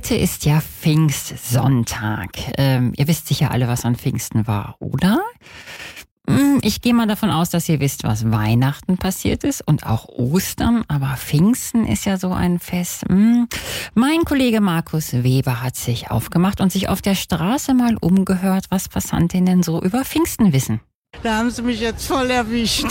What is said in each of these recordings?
Heute ist ja Pfingstsonntag. Ihr wisst sicher alle, was an Pfingsten war, oder? Ich gehe mal davon aus, dass ihr wisst, was Weihnachten passiert ist und auch Ostern, aber Pfingsten ist ja so ein Fest. Mein Kollege Markus Weber hat sich aufgemacht und sich auf der Straße mal umgehört, was Passantinnen so über Pfingsten wissen. Da haben sie mich jetzt voll erwischt.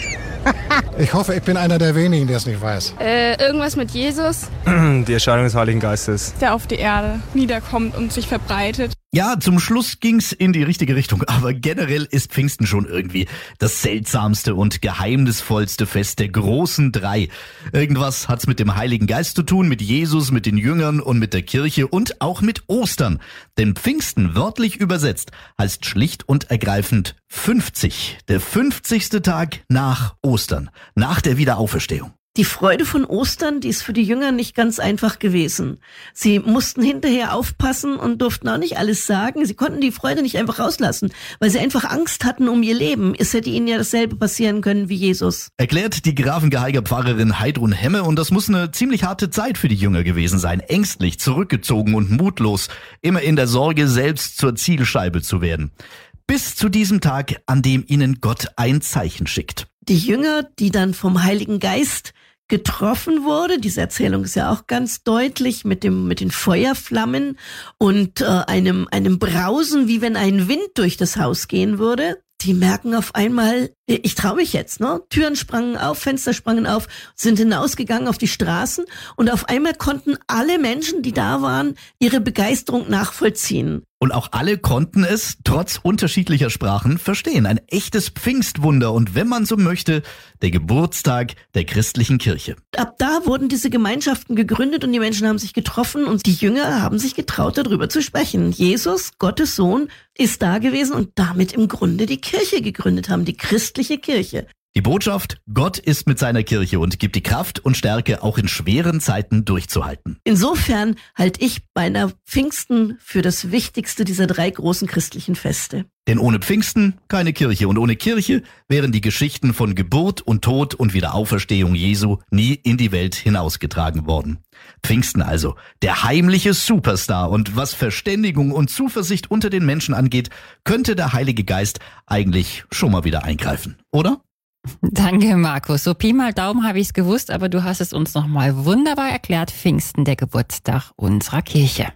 Ich hoffe, ich bin einer der wenigen, der es nicht weiß. Irgendwas mit Jesus. Die Erscheinung des Heiligen Geistes. Der auf die Erde niederkommt und sich verbreitet. Ja, zum Schluss ging's in die richtige Richtung, aber generell ist Pfingsten schon irgendwie das seltsamste und geheimnisvollste Fest der großen drei. Irgendwas hat's mit dem Heiligen Geist zu tun, mit Jesus, mit den Jüngern und mit der Kirche und auch mit Ostern. Denn Pfingsten, wörtlich übersetzt, heißt schlicht und ergreifend 50. Der 50. Tag nach Ostern, nach der Wiederauferstehung. Die Freude von Ostern, die ist für die Jünger nicht ganz einfach gewesen. Sie mussten hinterher aufpassen und durften auch nicht alles sagen. Sie konnten die Freude nicht einfach rauslassen, weil sie einfach Angst hatten um ihr Leben. Es hätte ihnen ja dasselbe passieren können wie Jesus. Erklärt die Grafengeheiger Pfarrerin Heidrun Hemme, und das muss eine ziemlich harte Zeit für die Jünger gewesen sein. Ängstlich, zurückgezogen und mutlos, immer in der Sorge, selbst zur Zielscheibe zu werden. Bis zu diesem Tag, an dem ihnen Gott ein Zeichen schickt. Die Jünger, die dann vom Heiligen Geist getroffen wurde. Diese Erzählung ist ja auch ganz deutlich mit den Feuerflammen und einem Brausen, wie wenn ein Wind durch das Haus gehen würde. Die merken auf einmal, ich traue mich jetzt, ne? Türen sprangen auf, Fenster sprangen auf, sind hinausgegangen auf die Straßen und auf einmal konnten alle Menschen, die da waren, ihre Begeisterung nachvollziehen. Und auch alle konnten es, trotz unterschiedlicher Sprachen, verstehen. Ein echtes Pfingstwunder und, wenn man so möchte, der Geburtstag der christlichen Kirche. Ab da wurden diese Gemeinschaften gegründet und die Menschen haben sich getroffen und die Jünger haben sich getraut, darüber zu sprechen. Jesus, Gottes Sohn, ist da gewesen und damit im Grunde die Kirche gegründet haben, die christliche Kirche. Die Botschaft: Gott ist mit seiner Kirche und gibt die Kraft und Stärke, auch in schweren Zeiten durchzuhalten. Insofern halte ich beinahe Pfingsten für das wichtigste dieser drei großen christlichen Feste. Denn ohne Pfingsten keine Kirche, und ohne Kirche wären die Geschichten von Geburt und Tod und Wiederauferstehung Jesu nie in die Welt hinausgetragen worden. Pfingsten also, der heimliche Superstar, und was Verständigung und Zuversicht unter den Menschen angeht, könnte der Heilige Geist eigentlich schon mal wieder eingreifen, oder? Danke, Markus. So Pi mal Daumen habe ich es gewusst, aber du hast es uns nochmal wunderbar erklärt. Pfingsten, der Geburtstag unserer Kirche.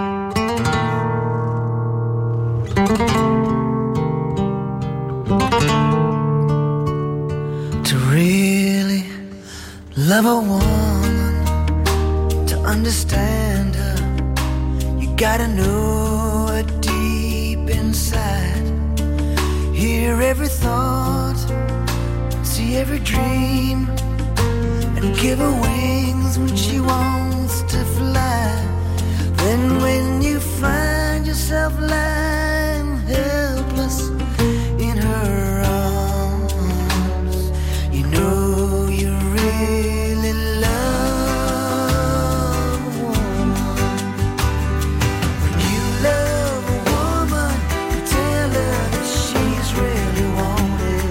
To really love a woman, to understand her, you gotta know her deep inside. Hear every thought, see every dream, and give her wings when she wants to fly. Then when you find yourself lying helpless in her arms, you know you really love a woman. When you love a woman, you tell her that she's really wanted.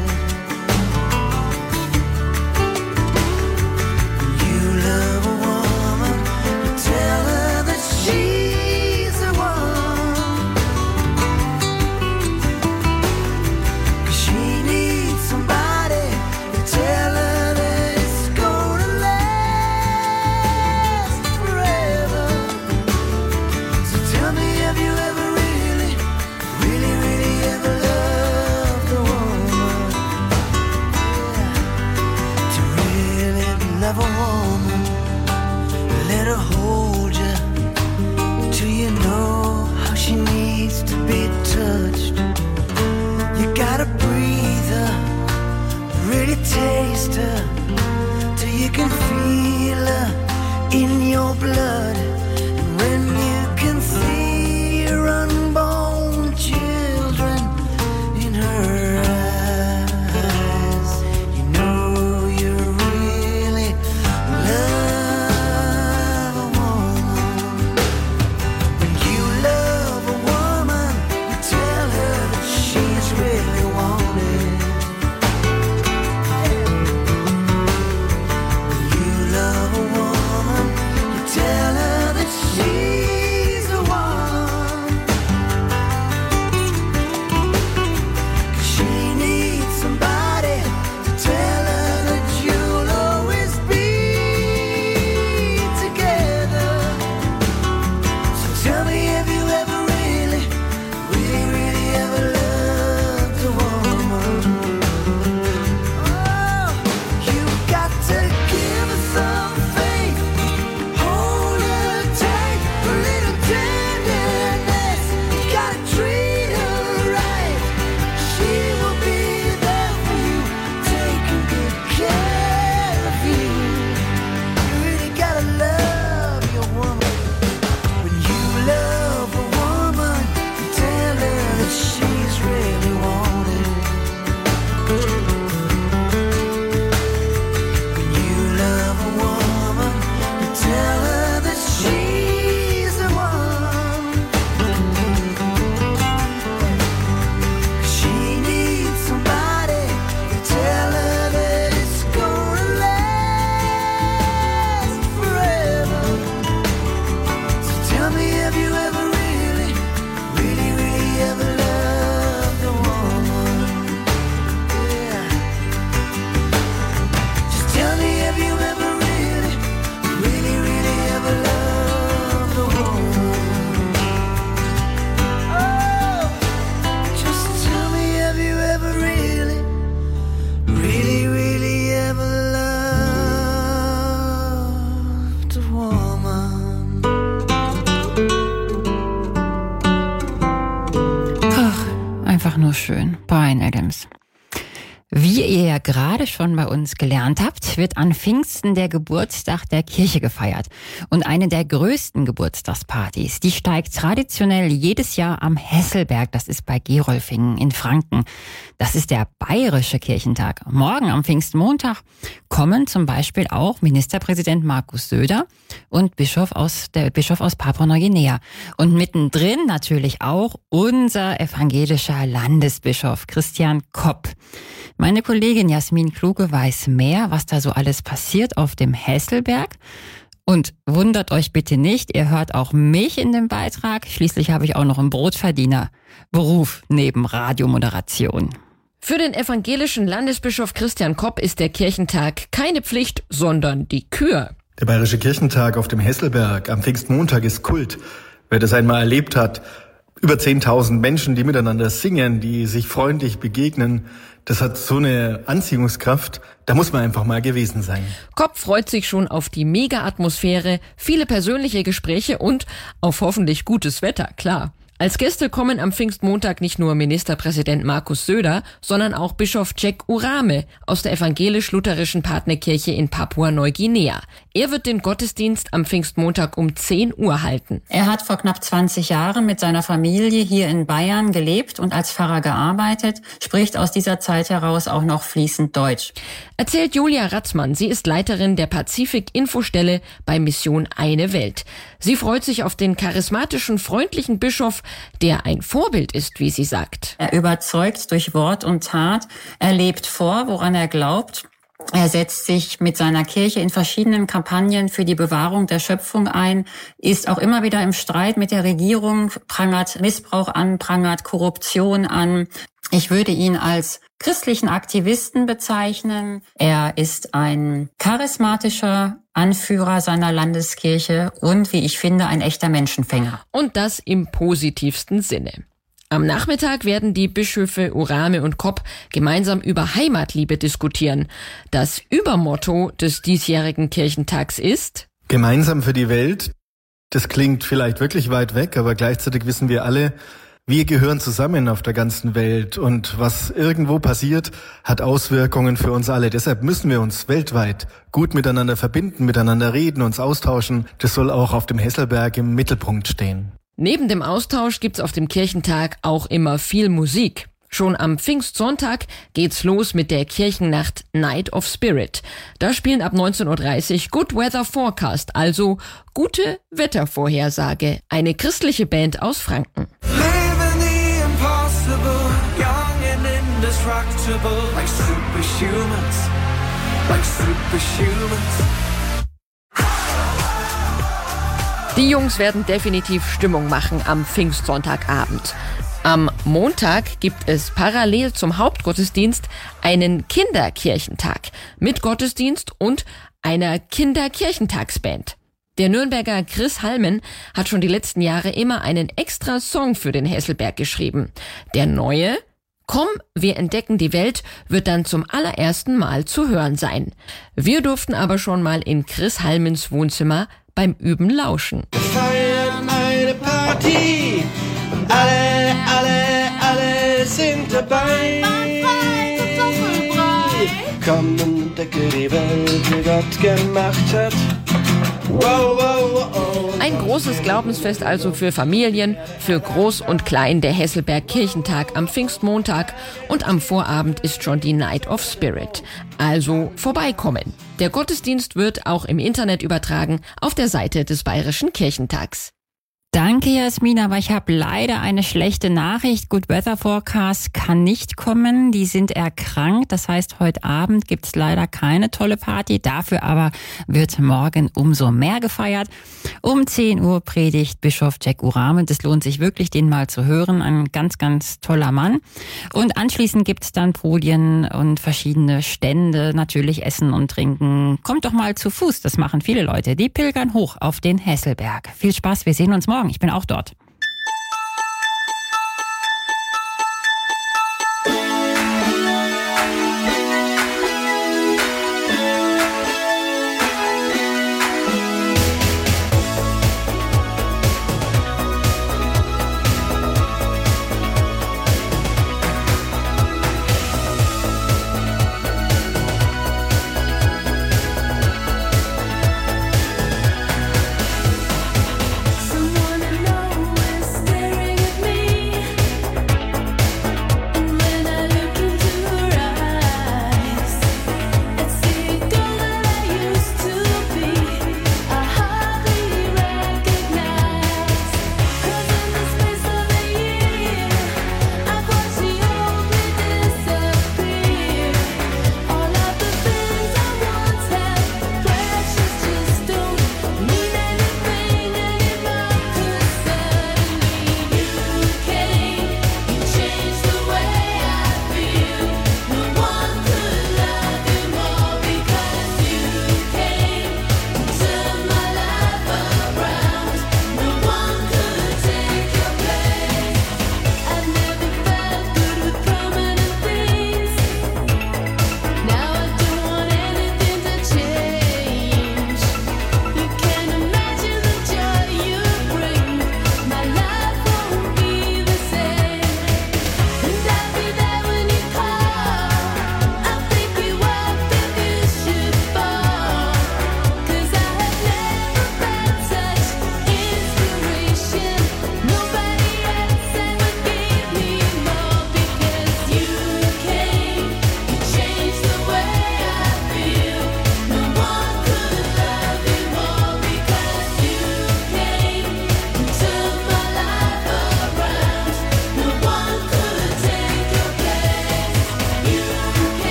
einfach nur schön. Brian Adams. Wie ihr ja gerade schon bei uns gelernt habt, wird an Pfingsten der Geburtstag der Kirche gefeiert. Und eine der größten Geburtstagspartys, die steigt traditionell jedes Jahr am Hesselberg. Das ist bei Gerolfingen in Franken. Das ist der bayerische Kirchentag. Morgen am Pfingstmontag kommen zum Beispiel auch Ministerpräsident Markus Söder und der Bischof aus Papua-Neuguinea. Und mittendrin natürlich auch unser evangelischer Landesbischof Christian Kopp. Meine Kollegin Jasmin Kluge weiß mehr, was da so alles passiert auf dem Hesselberg. Und wundert euch bitte nicht, ihr hört auch mich in dem Beitrag. Schließlich habe ich auch noch einen Brotverdienerberuf neben Radiomoderation. Für den evangelischen Landesbischof Christian Kopp ist der Kirchentag keine Pflicht, sondern die Kür. Der Bayerische Kirchentag auf dem Hesselberg am Pfingstmontag ist Kult. Wer das einmal erlebt hat, über 10.000 Menschen, die miteinander singen, die sich freundlich begegnen, das hat so eine Anziehungskraft, da muss man einfach mal gewesen sein. Kopp freut sich schon auf die Mega-Atmosphäre, viele persönliche Gespräche und auf hoffentlich gutes Wetter, klar. Als Gäste kommen am Pfingstmontag nicht nur Ministerpräsident Markus Söder, sondern auch Bischof Jack Urame aus der evangelisch-lutherischen Partnerkirche in Papua-Neuguinea. Er wird den Gottesdienst am Pfingstmontag um 10 Uhr halten. Er hat vor knapp 20 Jahren mit seiner Familie hier in Bayern gelebt und als Pfarrer gearbeitet, spricht aus dieser Zeit heraus auch noch fließend Deutsch. Erzählt Julia Ratzmann, sie ist Leiterin der Pazifik-Infostelle bei Mission Eine Welt. Sie freut sich auf den charismatischen, freundlichen Bischof, der ein Vorbild ist, wie sie sagt. Er überzeugt durch Wort und Tat, er lebt vor, woran er glaubt. Er setzt sich mit seiner Kirche in verschiedenen Kampagnen für die Bewahrung der Schöpfung ein, ist auch immer wieder im Streit mit der Regierung, prangert Missbrauch an, prangert Korruption an. Ich würde ihn als christlichen Aktivisten bezeichnen. Er ist ein charismatischer Anführer seiner Landeskirche und, wie ich finde, ein echter Menschenfänger. Und das im positivsten Sinne. Am Nachmittag werden die Bischöfe Urame und Kopp gemeinsam über Heimatliebe diskutieren. Das Übermotto des diesjährigen Kirchentags ist: Gemeinsam für die Welt. Das klingt vielleicht wirklich weit weg, aber gleichzeitig wissen wir alle, wir gehören zusammen auf der ganzen Welt und was irgendwo passiert, hat Auswirkungen für uns alle. Deshalb müssen wir uns weltweit gut miteinander verbinden, miteinander reden, uns austauschen. Das soll auch auf dem Hesselberg im Mittelpunkt stehen. Neben dem Austausch gibt's auf dem Kirchentag auch immer viel Musik. Schon am Pfingstsonntag geht's los mit der Kirchennacht Night of Spirit. Da spielen ab 19.30 Uhr Good Weather Forecast, also gute Wettervorhersage, eine christliche Band aus Franken. Living the impossible, young and indestructible, like superhumans, like superhumans. Die Jungs werden definitiv Stimmung machen am Pfingstsonntagabend. Am Montag gibt es parallel zum Hauptgottesdienst einen Kinderkirchentag mit Gottesdienst und einer Kinderkirchentagsband. Der Nürnberger Chris Halmen hat schon die letzten Jahre immer einen extra Song für den Hesselberg geschrieben. Der neue Komm, wir entdecken die Welt wird dann zum allerersten Mal zu hören sein. Wir durften aber schon mal in Chris Halmens Wohnzimmer beim Üben lauschen. Wir feiern eine Party, alle sind dabei. Komm und entdecke die Welt, die Gott gemacht hat. Wow, wow, wow. Ein großes Glaubensfest also für Familien, für Groß und Klein, der Hesselberg Kirchentag am Pfingstmontag und am Vorabend ist schon die Night of Spirit. Also vorbeikommen. Der Gottesdienst wird auch im Internet übertragen auf der Seite des Bayerischen Kirchentags. Danke, Jasmin, aber ich habe leider eine schlechte Nachricht. Good Weather Forecast kann nicht kommen. Die sind erkrankt. Das heißt, heute Abend gibt's leider keine tolle Party. Dafür aber wird morgen umso mehr gefeiert. Um 10 Uhr predigt Bischof Jack Urame. Das lohnt sich wirklich, den mal zu hören. Ein ganz, ganz toller Mann. Und anschließend gibt's dann Podien und verschiedene Stände. Natürlich Essen und Trinken. Kommt doch mal zu Fuß. Das machen viele Leute. Die pilgern hoch auf den Hesselberg. Viel Spaß. Wir sehen uns morgen. Ich bin auch dort.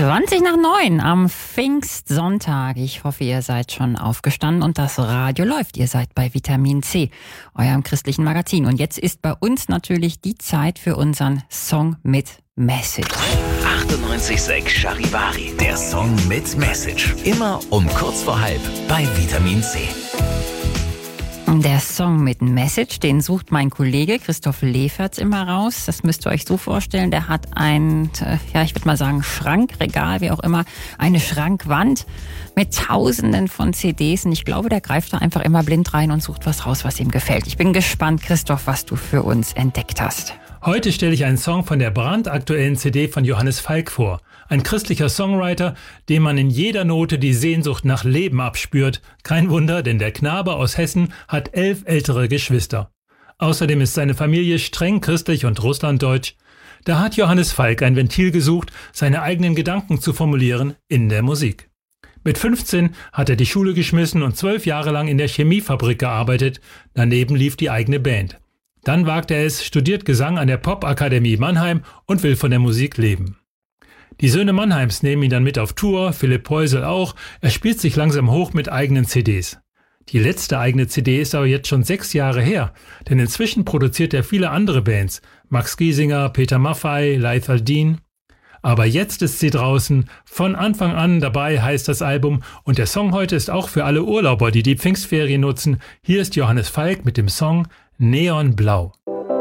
8:20 am Pfingstsonntag. Ich hoffe, ihr seid schon aufgestanden und das Radio läuft. Ihr seid bei Vitamin C, eurem christlichen Magazin. Und jetzt ist bei uns natürlich die Zeit für unseren Song mit Message. 98.6 Charivari, der Song mit Message. Immer um kurz vor halb bei Vitamin C. Der Song mit Message, den sucht mein Kollege Christoph Leferz immer raus. Das müsst ihr euch so vorstellen. Der hat ein, ich würde mal sagen, Schrankregal, wie auch immer, eine Schrankwand mit Tausenden von CDs. Und ich glaube, der greift da einfach immer blind rein und sucht was raus, was ihm gefällt. Ich bin gespannt, Christoph, was du für uns entdeckt hast. Heute stelle ich einen Song von der brandaktuellen CD von Johannes Falk vor. Ein christlicher Songwriter, dem man in jeder Note die Sehnsucht nach Leben abspürt. Kein Wunder, denn der Knabe aus Hessen hat 11 ältere Geschwister. Außerdem ist seine Familie streng christlich und russlanddeutsch. Da hat Johannes Falk ein Ventil gesucht, seine eigenen Gedanken zu formulieren in der Musik. Mit 15 hat er die Schule geschmissen und 12 Jahre lang in der Chemiefabrik gearbeitet. Daneben lief die eigene Band. Dann wagt er es, studiert Gesang an der Popakademie Mannheim und will von der Musik leben. Die Söhne Mannheims nehmen ihn dann mit auf Tour, Philipp Poisel auch. Er spielt sich langsam hoch mit eigenen CDs. Die letzte eigene CD ist aber jetzt schon 6 Jahre her, denn inzwischen produziert er viele andere Bands. Max Giesinger, Peter Maffay, Leith Aldin. Aber jetzt ist sie draußen, von Anfang an dabei heißt das Album und der Song heute ist auch für alle Urlauber, die die Pfingstferien nutzen. Hier ist Johannes Falk mit dem Song Neonblau.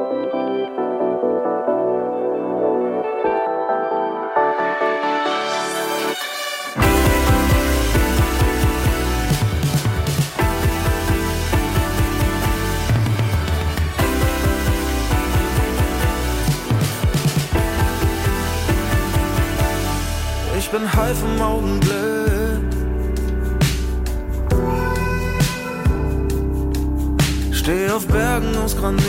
Ich bin halb im Augenblick. Steh auf Bergen aus Granit.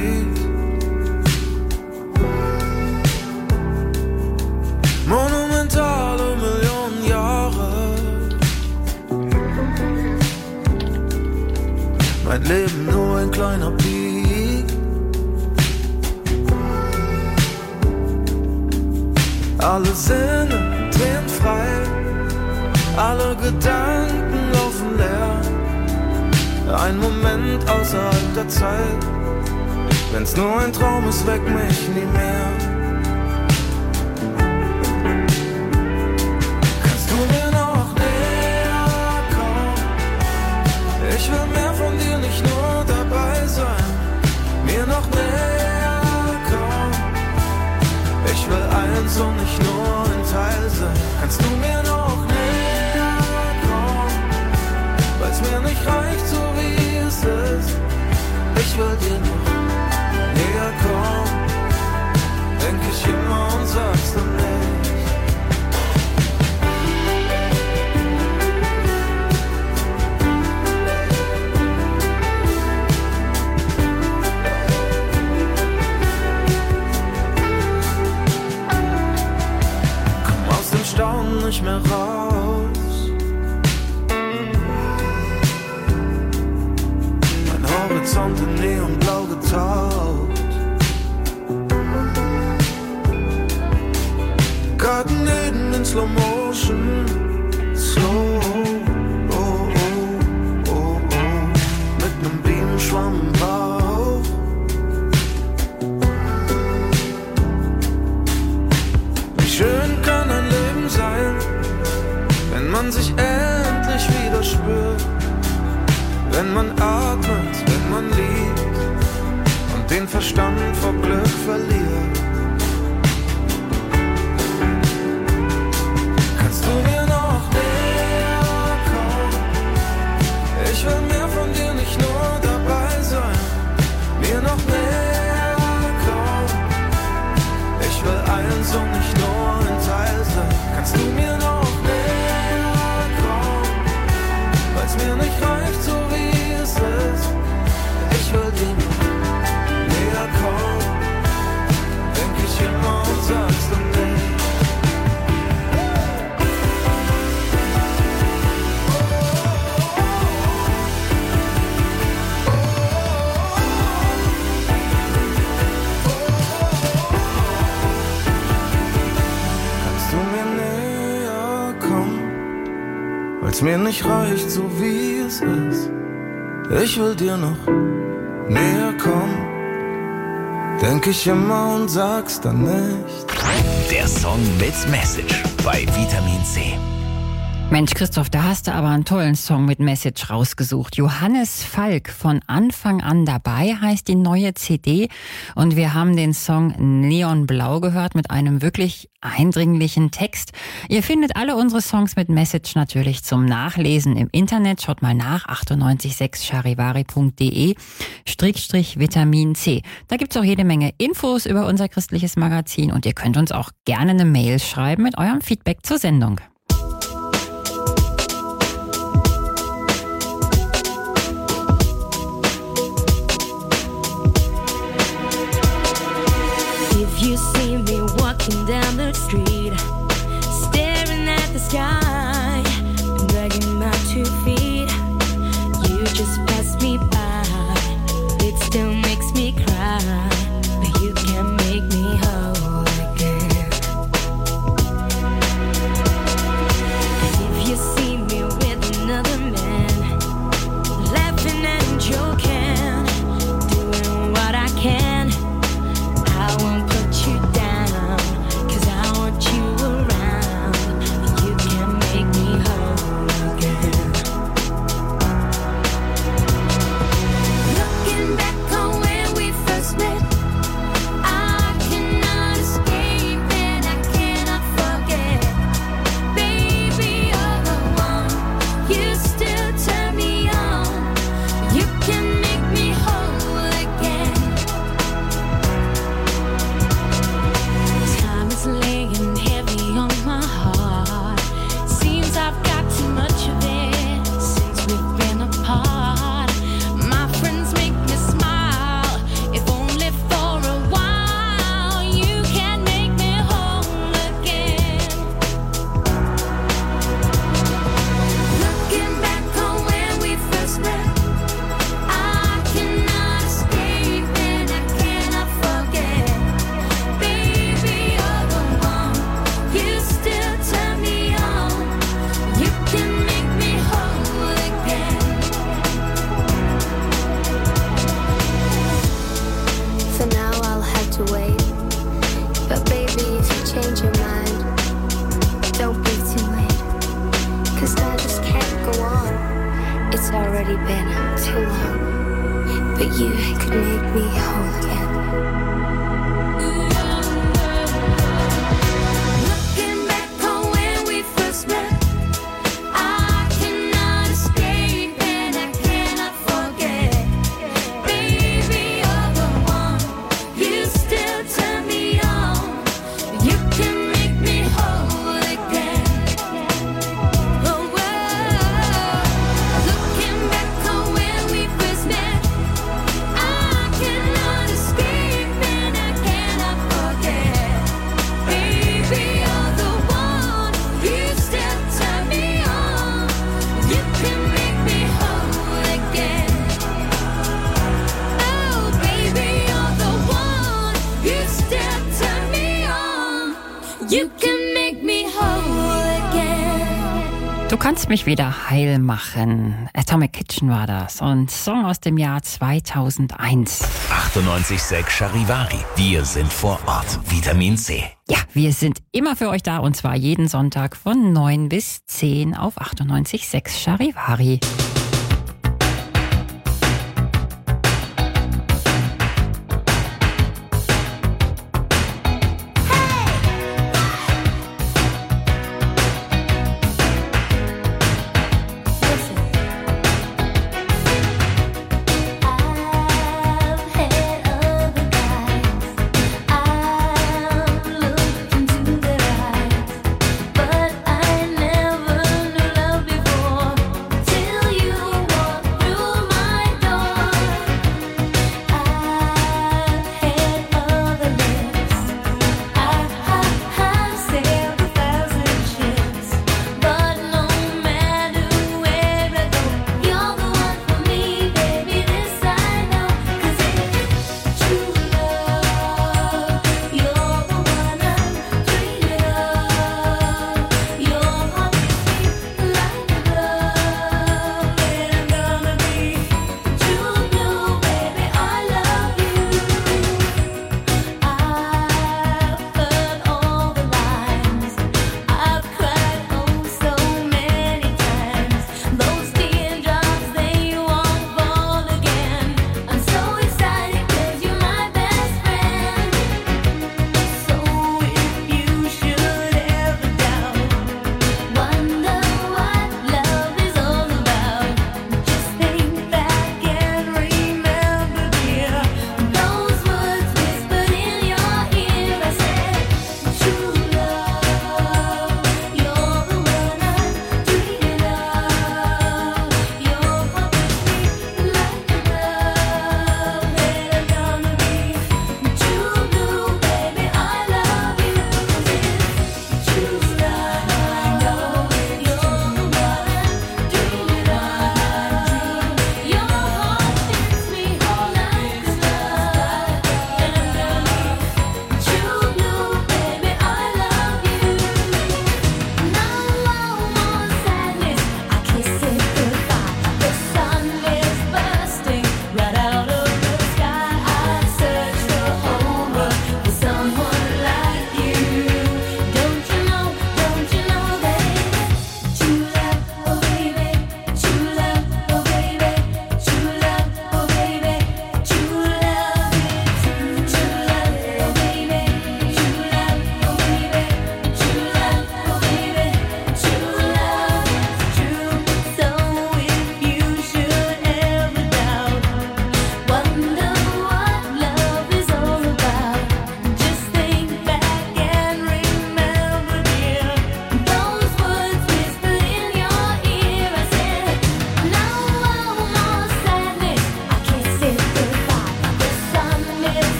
Monumentale Millionen Jahre. Mein Leben nur ein kleiner Peak. Alle Sinne drehen frei, alle Gedanken laufen leer. Ein Moment außerhalb der Zeit, wenn's nur ein Traum ist, weck mich nie mehr. Kannst du mir noch näher kommen? Ich will mehr von dir, nicht nur dabei sein. Mir noch näher kommen. Ich will eins und nicht nur ein Teil sein. Kannst du mir noch näher kommen? Weil's mir nicht reicht, so wie es ist. Ich will dir noch näher kommen. Denk ich immer und sag's dann nicht. Staunen nicht mehr raus. Mein Horizont in Neonblau getaucht. Garten Eden in Slow Motion. Slow, oh, oh, oh, oh. Mit nem Bienenschwamm im Bauch. Wie schön kann ein Leben sein, wenn man sich endlich wieder spürt, wenn man atmet, wenn man liebt und den Verstand vor Glück verliert. Kannst du mir noch näher kommen? Ich will mehr von dir, nicht nur dabei sein. Mir noch näher kommen. Ich will eins und nicht nur ein Teil sein. Kannst du mir noch näher kommen? Weil's mir nicht reicht, so wie es ist. Ich will dir noch näher kommen. weil's mir nicht reicht, so wie es ist. Ich will dir noch näher kommen, denk ich immer und sag's dann nicht. Der Song mit Message bei Vitamin C. Mensch, Christoph, da hast du aber einen tollen Song mit Message rausgesucht. Johannes Falk, von Anfang an dabei, heißt die neue CD. Und wir haben den Song Neonblau gehört mit einem wirklich eindringlichen Text. Ihr findet alle unsere Songs mit Message natürlich zum Nachlesen im Internet. Schaut mal nach, 986charivari.de/Vitamin C. Da gibt's auch jede Menge Infos über unser christliches Magazin und ihr könnt uns auch gerne eine Mail schreiben mit eurem Feedback zur Sendung. You see me walking down the street, staring at the sky, dragging my 2 feet. You just pass me by, it still makes me cry, but you can make me whole again. And if you see me with another man, laughing and joking, doing what I can, I won't you down, 'cause I want you around. You can make me whole again. Looking back on when we first met, I cannot escape and I cannot forget. Baby, you're the one, you still turn me on. You can make me whole again. Laying heavy on my heart. Seems I've got too much of it since we've been apart. My friends make me smile, if only for a while. You can make me whole again. Looking back on when we first met, I cannot escape and I cannot forget. Baby, you still turn me on. You can make me whole again. For now I'll have to wait, but baby, if you change your mind, don't be too late, 'cause I just can't go on. It's already been too long, but you could make me whole again. Du kannst mich wieder heil machen. Atomic Kitchen war das und Song aus dem Jahr 2001. 98.6 Charivari. Wir sind vor Ort. Vitamin C. Ja, wir sind immer für euch da und zwar jeden Sonntag von 9 bis 10 auf 98.6 Charivari. Till you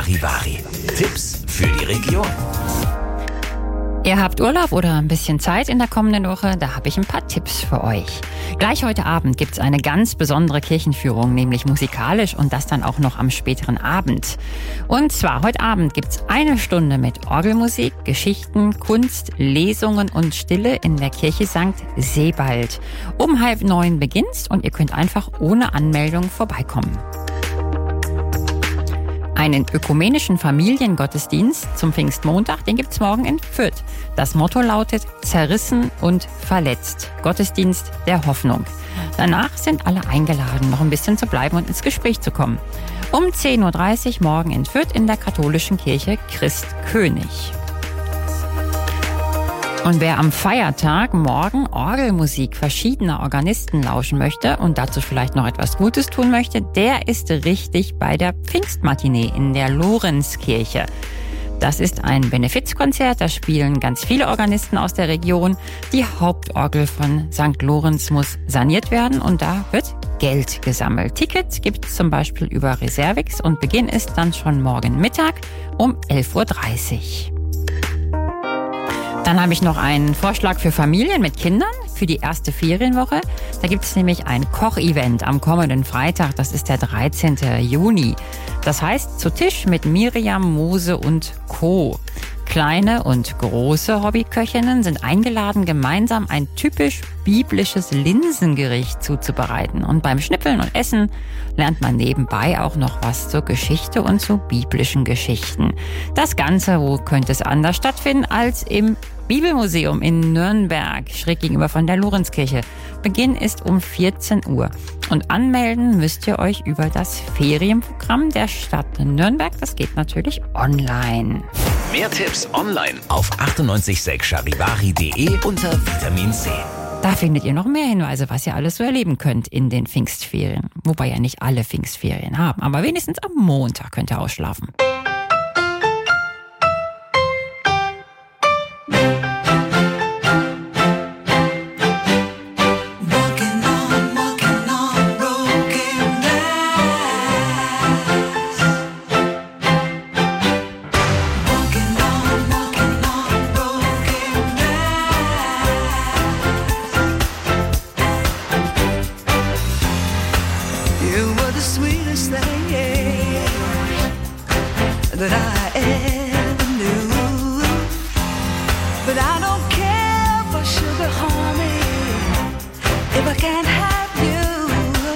Charivari. Tipps für die Region. Ihr habt Urlaub oder ein bisschen Zeit in der kommenden Woche? Da habe ich ein paar Tipps für euch. Gleich heute Abend gibt's eine ganz besondere Kirchenführung, nämlich musikalisch und das dann auch noch am späteren Abend. Und zwar heute Abend gibt's 1 Stunde mit Orgelmusik, Geschichten, Kunst, Lesungen und Stille in der Kirche St. Sebald. Um 8:30 beginnt's und ihr könnt einfach ohne Anmeldung vorbeikommen. Einen ökumenischen Familiengottesdienst zum Pfingstmontag, den gibt's morgen in Fürth. Das Motto lautet Zerrissen und verletzt. Gottesdienst der Hoffnung. Danach sind alle eingeladen, noch ein bisschen zu bleiben und ins Gespräch zu kommen. Um 10:30 Uhr morgen in Fürth in der katholischen Kirche Christ König. Und wer am Feiertag morgen Orgelmusik verschiedener Organisten lauschen möchte und dazu vielleicht noch etwas Gutes tun möchte, der ist richtig bei der Pfingstmatinee in der Lorenzkirche. Das ist ein Benefizkonzert, da spielen ganz viele Organisten aus der Region. Die Hauptorgel von St. Lorenz muss saniert werden und da wird Geld gesammelt. Tickets gibt es zum Beispiel über Reservix und Beginn ist dann schon morgen Mittag um 11:30 Uhr. Dann habe ich noch einen Vorschlag für Familien mit Kindern für die erste Ferienwoche. Da gibt es nämlich ein Kochevent am kommenden Freitag, das ist der 13. Juni. Das heißt, zu Tisch mit Miriam, Mose und Co. Kleine und große Hobbyköchinnen sind eingeladen, gemeinsam ein typisch biblisches Linsengericht zuzubereiten. Und beim Schnippeln und Essen lernt man nebenbei auch noch was zur Geschichte und zu biblischen Geschichten. Das Ganze, wo könnte es anders stattfinden als im Bibelmuseum in Nürnberg, schräg gegenüber von der Lorenzkirche. Beginn ist um 14 Uhr. Und anmelden müsst ihr euch über das Ferienprogramm der Stadt Nürnberg. Das geht natürlich online. Mehr Tipps online auf 986charivari.de unter Vitamin C. Da findet ihr noch mehr Hinweise, was ihr alles so erleben könnt in den Pfingstferien. Wobei ja nicht alle Pfingstferien haben, aber wenigstens am Montag könnt ihr ausschlafen. That I ever knew, but I don't care for sugar, honey, if I can't have you.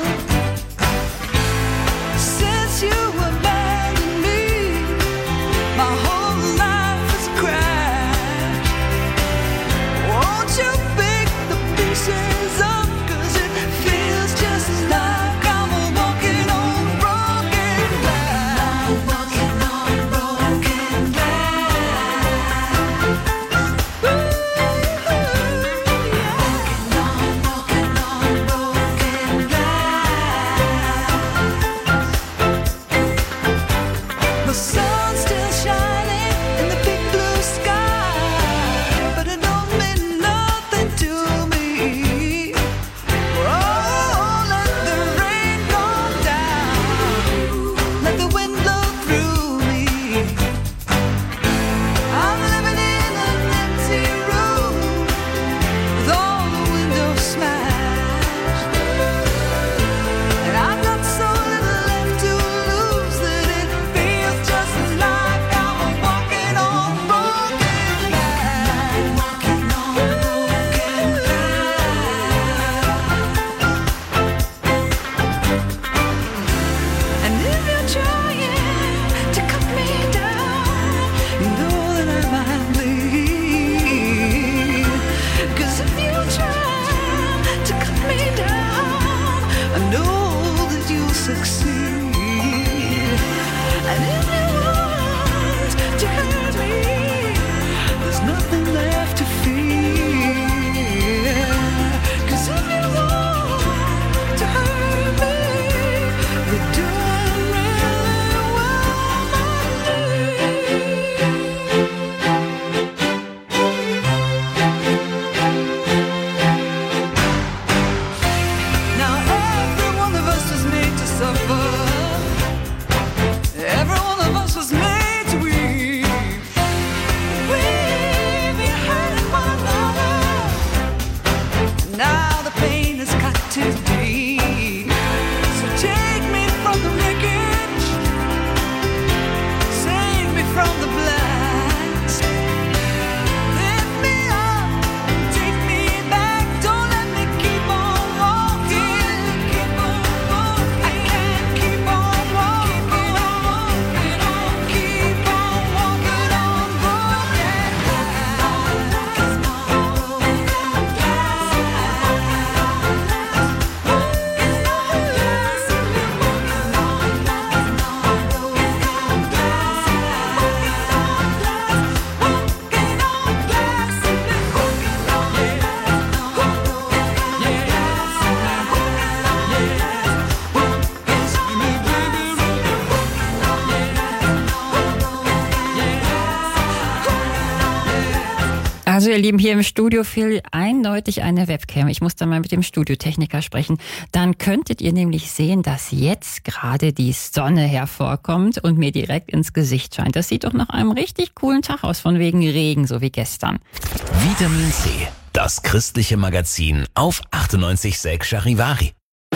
Since you abandoned me, my whole life is a crash. Won't you pick the pieces up, 'cause it feels just like I'm walking on broken glass. The sun's still shining. Also ihr Lieben, hier im Studio fehlt eindeutig eine Webcam. Ich muss da mal mit dem Studiotechniker sprechen. Dann könntet ihr nämlich sehen, dass jetzt gerade die Sonne hervorkommt und mir direkt ins Gesicht scheint. Das sieht doch nach einem richtig coolen Tag aus, von wegen Regen, so wie gestern. Vitamin C, das christliche Magazin auf 98.6 Charivari.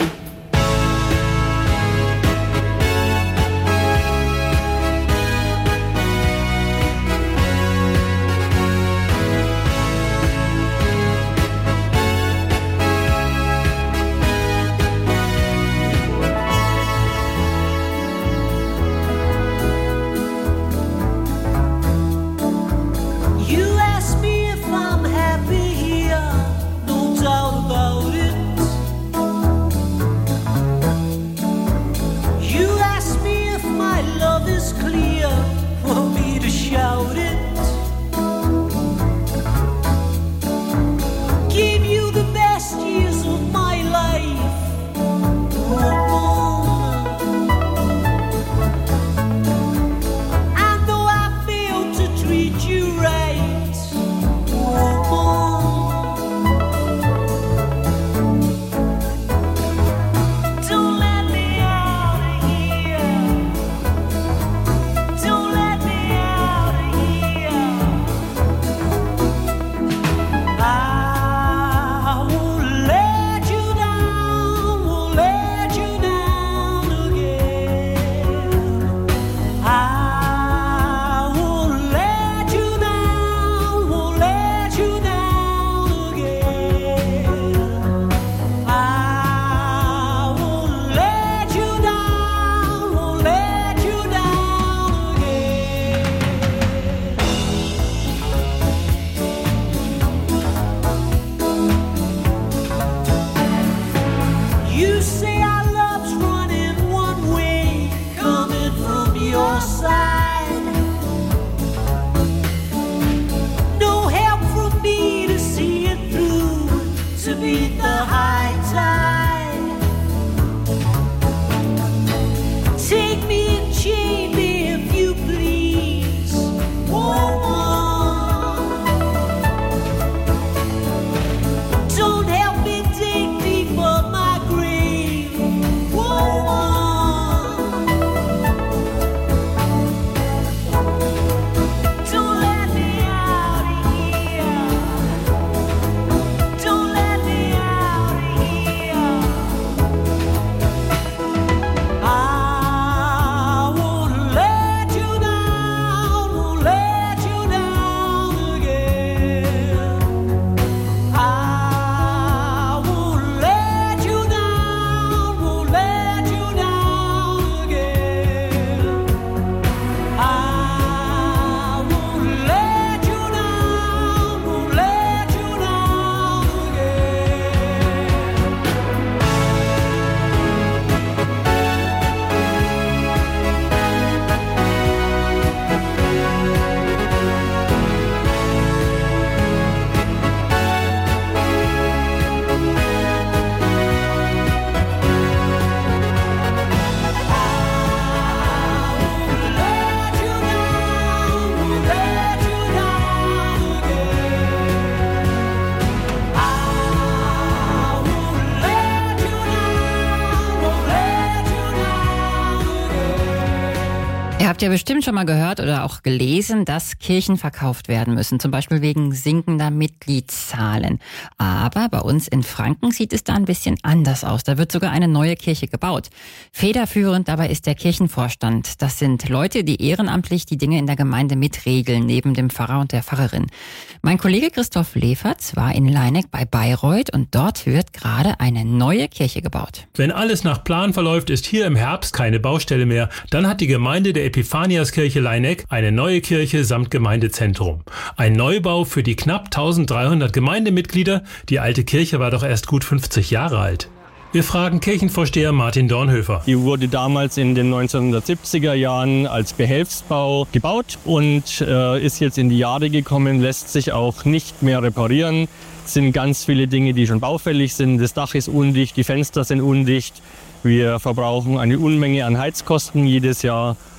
Ihr habt ja bestimmt schon mal gehört oder auch gelesen, dass Kirchen verkauft werden müssen, zum Beispiel wegen sinkender Mitgliedszahlen. Aber bei uns in Franken sieht es da ein bisschen anders aus. Da wird sogar eine neue Kirche gebaut. Federführend dabei ist der Kirchenvorstand. Das sind Leute, die ehrenamtlich die Dinge in der Gemeinde mitregeln, neben dem Pfarrer und der Pfarrerin. Mein Kollege Christoph Leferz war in Leineck bei Bayreuth und dort wird gerade eine neue Kirche gebaut. Wenn alles nach Plan verläuft, ist hier im Herbst keine Baustelle mehr. Dann hat die Gemeinde der Epiphaniaskirche Leineck eine neue Kirche samt Gemeindezentrum. Ein Neubau für die knapp 1300 Gemeindemitglieder. Die alte Kirche war doch erst gut 50 Jahre alt. Wir fragen Kirchenvorsteher Martin Dornhöfer. Die wurde damals in den 1970er Jahren als Behelfsbau gebaut und ist jetzt in die Jahre gekommen, lässt sich auch nicht mehr reparieren. Es sind ganz viele Dinge, die schon baufällig sind. Das Dach ist undicht, die Fenster sind undicht. Wir verbrauchen eine Unmenge an Heizkosten jedes Jahr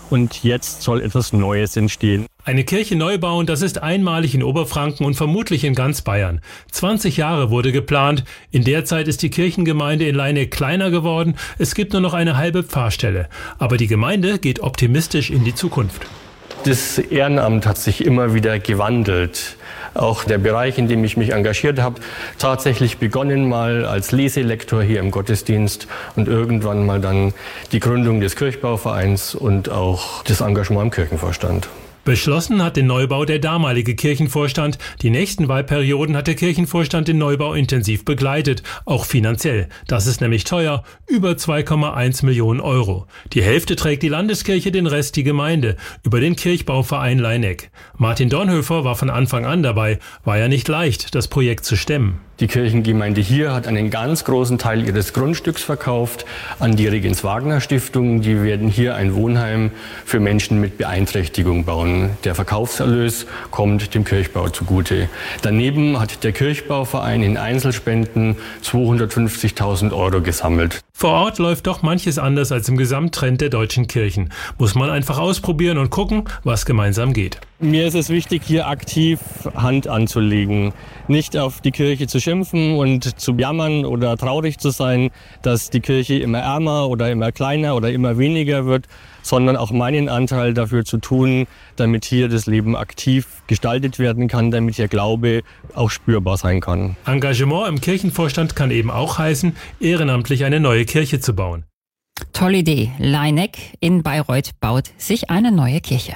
und jetzt soll etwas Neues entstehen. Eine Kirche neu bauen, das ist einmalig in Oberfranken und vermutlich in ganz Bayern. 20 Jahre wurde geplant. In der Zeit ist die Kirchengemeinde in Leineck kleiner geworden. Es gibt nur noch eine halbe Pfarrstelle. Aber die Gemeinde geht optimistisch in die Zukunft. Das Ehrenamt hat sich immer wieder gewandelt. Auch der Bereich, in dem ich mich engagiert habe, tatsächlich begonnen mal als Leselektor hier im Gottesdienst und irgendwann mal dann die Gründung des Kirchbauvereins und auch das Engagement im Kirchenvorstand. Beschlossen hat den Neubau der damalige Kirchenvorstand. Die nächsten Wahlperioden hat der Kirchenvorstand den Neubau intensiv begleitet, auch finanziell. Das ist nämlich teuer, über 2,1 Millionen Euro. Die Hälfte trägt die Landeskirche, den Rest die Gemeinde, über den Kirchbauverein Leineck. Martin Dornhöfer war von Anfang an dabei, war ja nicht leicht, das Projekt zu stemmen. Die Kirchengemeinde hier hat einen ganz großen Teil ihres Grundstücks verkauft an die Regens-Wagner-Stiftung. Die werden hier ein Wohnheim für Menschen mit Beeinträchtigung bauen. Der Verkaufserlös kommt dem Kirchbau zugute. Daneben hat der Kirchbauverein in Einzelspenden 250.000 Euro gesammelt. Vor Ort läuft doch manches anders als im Gesamttrend der deutschen Kirchen. Muss man einfach ausprobieren und gucken, was gemeinsam geht. Mir ist es wichtig, hier aktiv Hand anzulegen. Nicht auf die Kirche zu schimpfen und zu jammern oder traurig zu sein, dass die Kirche immer ärmer oder immer kleiner oder immer weniger wird, sondern auch meinen Anteil dafür zu tun, damit hier das Leben aktiv gestaltet werden kann, damit hier Glaube auch spürbar sein kann. Engagement im Kirchenvorstand kann eben auch heißen, ehrenamtlich eine neue Kirche zu bauen. Tolle Idee. Leineck in Bayreuth baut sich eine neue Kirche.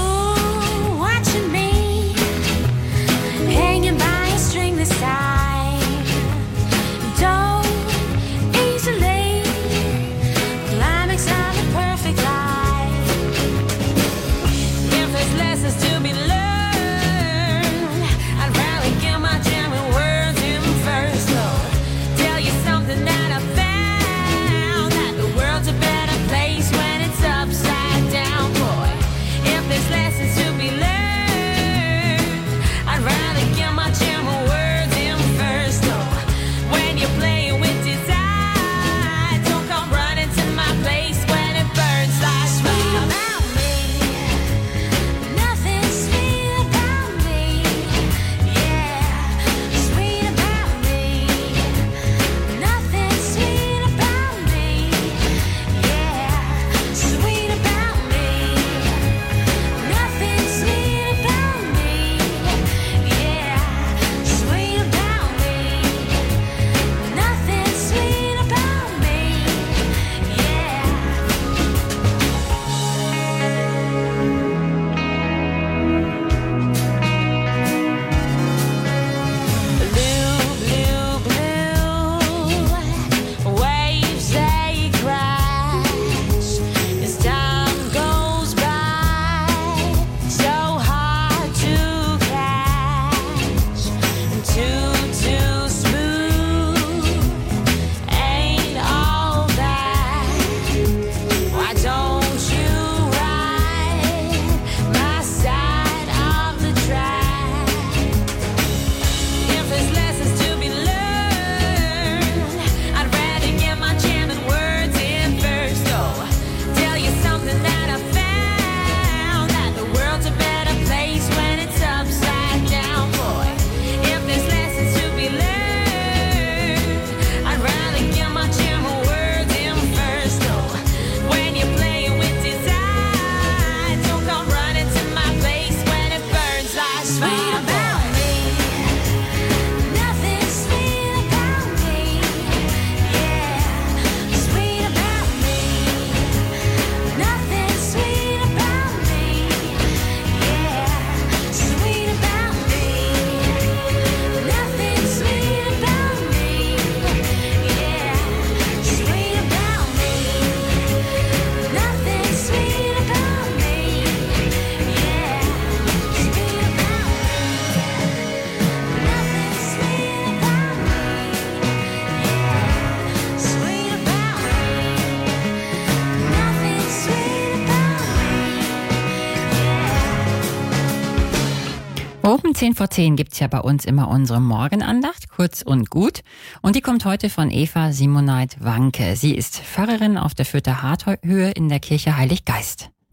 Um 10:10 gibt's ja bei uns immer unsere Morgenandacht, kurz und gut. Und die kommt heute von Eva Simoneit Wanke. Sie ist Pfarrerin auf der Fürther Harthöhe in der Kirche Heilig Geist.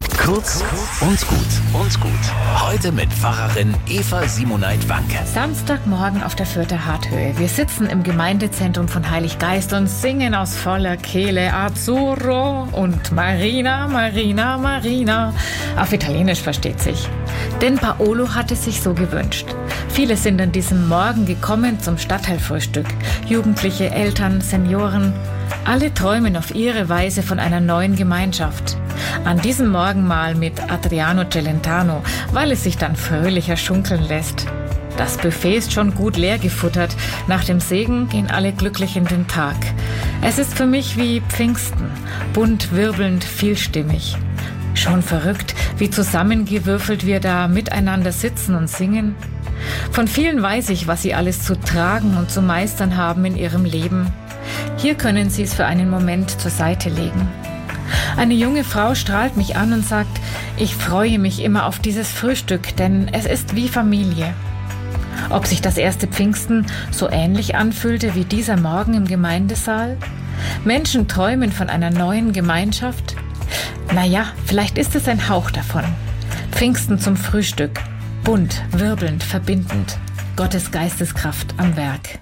Kurz und gut. Heute mit Pfarrerin Eva Simoneit-Wanke. Samstagmorgen auf der Fürther Harthöhe. Wir sitzen im Gemeindezentrum von Heiliggeist und singen aus voller Kehle Azzurro und Marina, Marina, Marina. Auf Italienisch versteht sich. Denn Paolo hat es sich so gewünscht. Viele sind an diesem Morgen gekommen zum Stadtteilfrühstück. Jugendliche, Eltern, Senioren. Alle träumen auf ihre Weise von einer neuen Gemeinschaft. An diesem Morgenmahl mit Adriano Celentano, weil es sich dann fröhlicher schunkeln lässt. Das Buffet ist schon gut leer gefuttert. Nach dem Segen gehen alle glücklich in den Tag. Es ist für mich wie Pfingsten. Bunt, wirbelnd, vielstimmig. Schon verrückt, wie zusammengewürfelt wir da miteinander sitzen und singen. Von vielen weiß ich, was sie alles zu tragen und zu meistern haben in ihrem Leben. Hier können sie es für einen Moment zur Seite legen. Eine junge Frau strahlt mich an und sagt, ich freue mich immer auf dieses Frühstück, denn es ist wie Familie. Ob sich das erste Pfingsten so ähnlich anfühlte wie dieser Morgen im Gemeindesaal? Menschen träumen von einer neuen Gemeinschaft? Naja, vielleicht ist es ein Hauch davon. Pfingsten zum Frühstück. Bunt, wirbelnd, verbindend. Gottes Geisteskraft am Werk.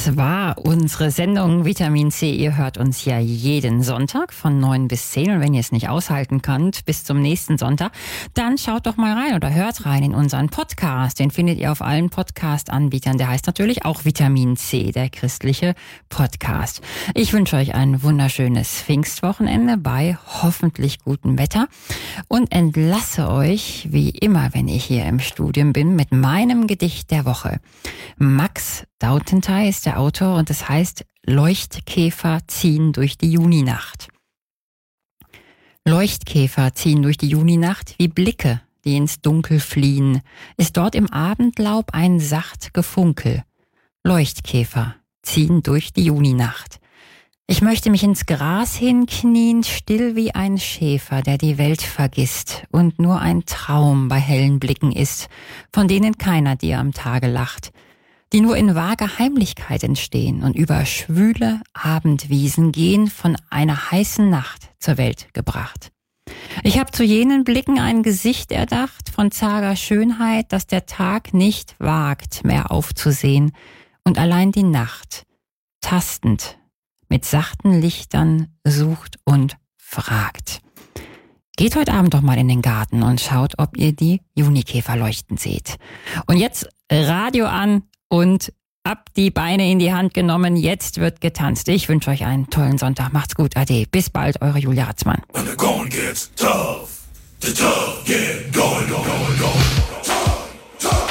Das war unsere Sendung Vitamin C. Ihr hört uns ja jeden Sonntag von 9 bis 10. Und wenn ihr es nicht aushalten könnt, bis zum nächsten Sonntag, dann schaut doch mal rein oder hört rein in unseren Podcast. Den findet ihr auf allen Podcast-Anbietern. Der heißt natürlich auch Vitamin C, der christliche Podcast. Ich wünsche euch ein wunderschönes Pfingstwochenende bei hoffentlich gutem Wetter und entlasse euch, wie immer, wenn ich hier im Studium bin, mit meinem Gedicht der Woche. Max Dautentay ist der Autor und es heißt Leuchtkäfer ziehen durch die Juninacht. Leuchtkäfer ziehen durch die Juninacht wie Blicke, die ins Dunkel fliehen. Ist dort im Abendlaub ein sacht Gefunkel. Leuchtkäfer ziehen durch die Juninacht. Ich möchte mich ins Gras hinknien, still wie ein Schäfer, der die Welt vergisst und nur ein Traum bei hellen Blicken ist, von denen keiner dir am Tage lacht, die nur in vager Heimlichkeit entstehen und über schwüle Abendwiesen gehen, von einer heißen Nacht zur Welt gebracht. Ich hab zu jenen Blicken ein Gesicht erdacht, von zager Schönheit, dass der Tag nicht wagt, mehr aufzusehen, und allein die Nacht, tastend, mit sachten Lichtern sucht und fragt. Geht heute Abend doch mal in den Garten und schaut, ob ihr die Junikäfer leuchten seht. Und jetzt Radio an und ab die Beine in die Hand genommen. Jetzt wird getanzt. Ich wünsche euch einen tollen Sonntag. Macht's gut. Ade. Bis bald. Eure Julia Ratzmann. When the going gets tough, the tough get going, going, going. Tough, tough.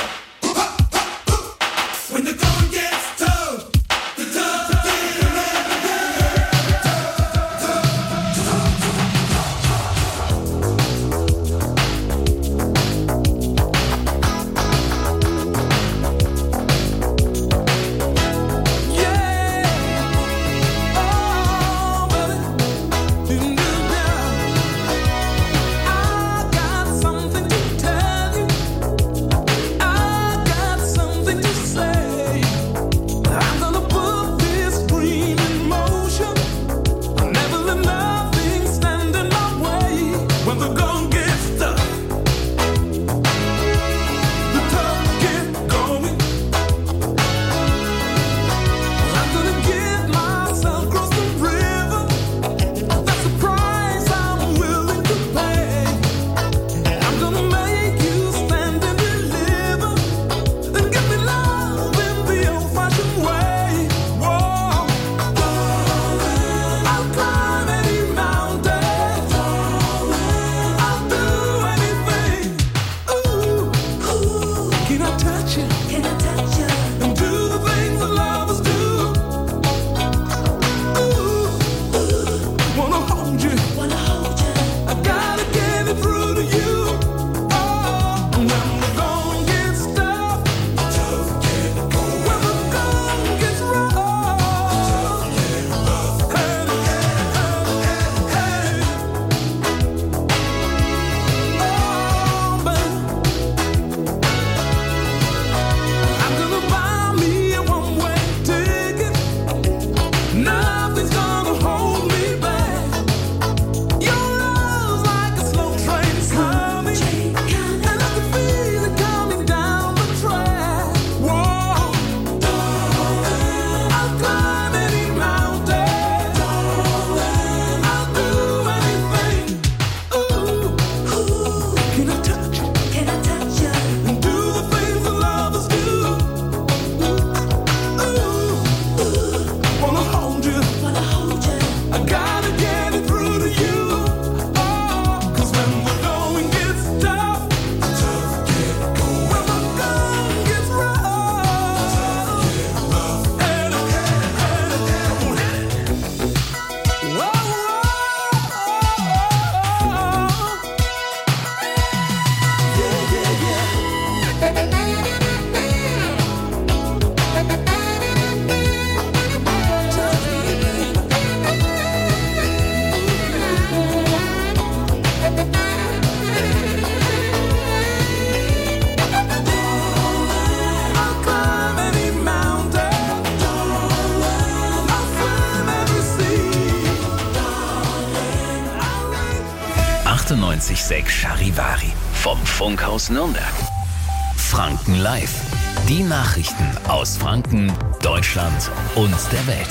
When the going gets tough, the tough get Charivari vom Funkhaus Nürnberg. Franken Live. Die Nachrichten aus Franken Deutschland und der Welt.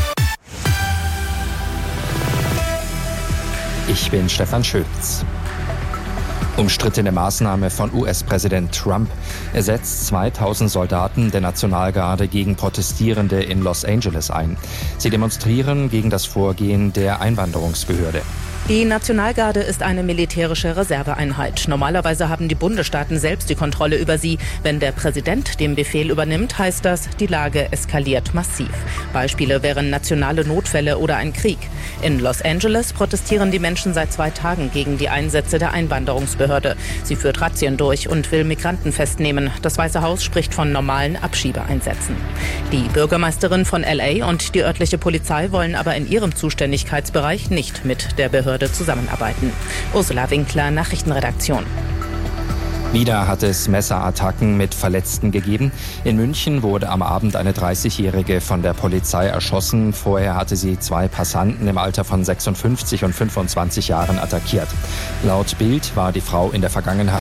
Ich bin Stefan Schütz. Umstrittene Maßnahme von US-Präsident Trump. Er setzt 2000 Soldaten der Nationalgarde gegen Protestierende in Los Angeles ein. Sie demonstrieren gegen das Vorgehen der Einwanderungsbehörde. Die Nationalgarde ist eine militärische Reserveeinheit. Normalerweise haben die Bundesstaaten selbst die Kontrolle über sie. Wenn der Präsident den Befehl übernimmt, heißt das, die Lage eskaliert massiv. Beispiele wären nationale Notfälle oder ein Krieg. In Los Angeles protestieren die Menschen seit 2 Tagen gegen die Einsätze der Einwanderungsbehörde. Sie führt Razzien durch und will Migranten festnehmen. Das Weiße Haus spricht von normalen Abschiebeeinsätzen. Die Bürgermeisterin von LA und die örtliche Polizei wollen aber in ihrem Zuständigkeitsbereich nicht mit der Behörde zusammenarbeiten. Ursula Winkler, Nachrichtenredaktion. Wieder hat es Messerattacken mit Verletzten gegeben. In München wurde am Abend eine 30-Jährige von der Polizei erschossen. Vorher hatte sie 2 Passanten im Alter von 56 und 25 Jahren attackiert. Laut Bild war die Frau in der Vergangenheit